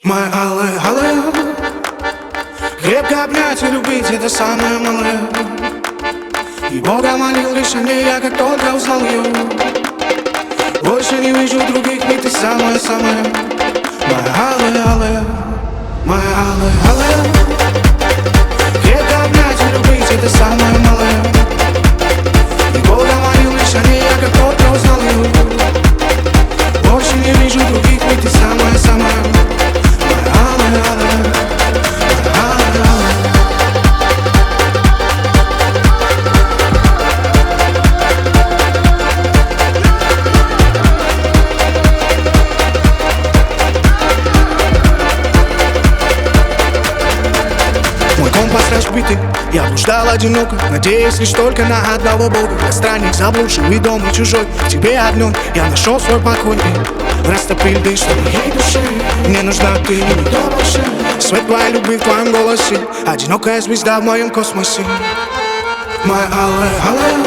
Моя алая, алая, крепко обнять и любить — это самое малое. И Бога молил лишь о ней, я как только узнал ее. Больше не вижу других, ведь ты самая-самая. Моя алая, алая, моя алая, алая, крепко обнять и любить — это самое малое. И Бога молил лишь о ней, я как только узнал ее. Больше не вижу других, ведь ты самая-самая. Мой компас разбитый, я блуждал одиноко, надеясь лишь только на одного Бога. Я странник, заблудший и дома чужой. В тебе одной я нашел свой покой и растопил дышь твоей души. Мне нужна ты, никто больше. Свет твоей любви в твоем голосе, одинокая звезда в моем космосе. Моя алая, алая,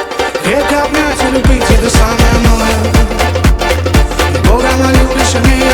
крепко обнять и любить — это самое малое. И Бога молил лишь о ней,